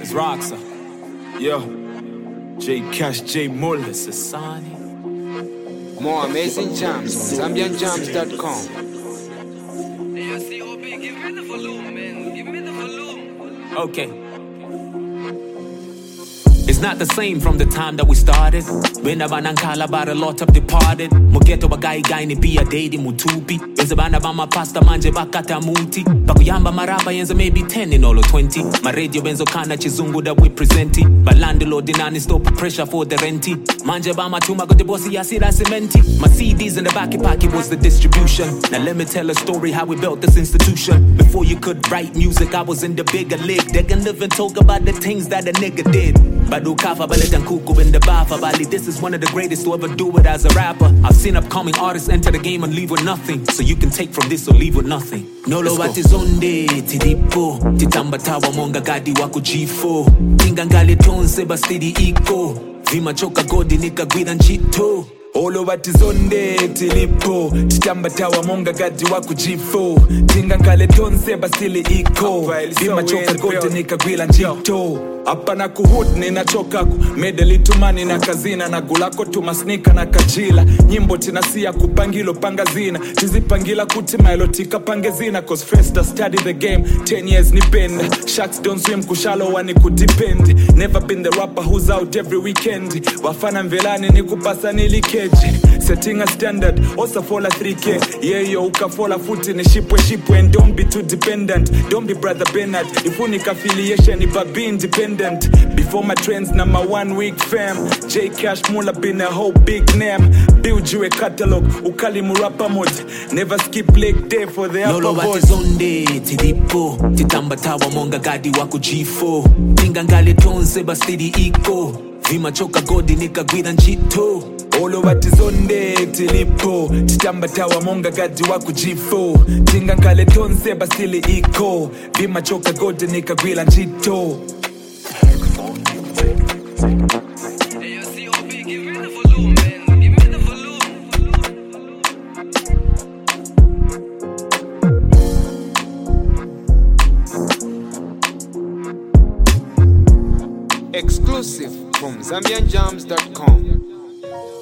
It's Roxa. Yo. J Cash, J Muller, Sasani. More amazing jams on ZambianJams.com. Give me the volume, man. Give me the volume. Okay. It's not the same from the time that we started. Benabanankala about a lot of departed. Mugeto bagai gaini pia dedi mutupi. Yenze bana bama pasta manje bakata muti. Bakuyamba maraba yenze maybe 10 in all or 20. My radio benzo kana chizungu that we presenti. Balandelo dinani stop pressure for the renti. Manje bama tuma got the bossy asira cementi. My CDs in the back pocket was the distribution. Now let me tell a story how we built this institution. Before you could write music, I was in the bigger league. They can live and talk about the things that a nigga did. Badu kafa baletan kuku in the bafa bali. This is one of the greatest to ever do it as a rapper. I've seen upcoming artists enter the game and leave with nothing. So you can take from this or leave with nothing. Nolo wati zonde tidipo titamba tawa monga gadi wako G4. Tingangali tonse bastidi iko. Vima choka godi nika gwida nchito. Olo wati zonde tilipo titamba tawa monga gadi wako G4. Tingangali tonse bastili iko. Vima choka godi nika gwida nchito. Hapa na kuhut ninachoka ku medeli tumani na kazina na gulako tumasnika na kajila nyimbo tinasia kupangilo pangazina tizipangila kutima elotika pangezina cause first I study the game 10 years nipenda sharks don't swim kushalo wani kudepend never been the rapper who's out every weekend wafana mvelani ni kupasa nilikeji setting a standard osa fola 3K yeah yo ukafola futi ni shipwe and don't be too dependent don't be brother Bernard ifunika affiliation ipa be independent. Before my trends, now my 1 week fam. J Cash Muller been a whole big name. Build you a catalog, ukali murapa mode. Never skip leg day for the upper Nolo wati zonde tidipo titamba tawa monga gadi wako G4. Tingangali tonse bastidi iko. Vima choka godi nika gwida nchito. Olo wati zonde tilipo titamba tawa monga gadi wako G4. Tingangali tonse bastili iko. Vima choka godi nika gwida nchito. Give me the volume, man. Give me the volume. Exclusive from ZambianJams.com.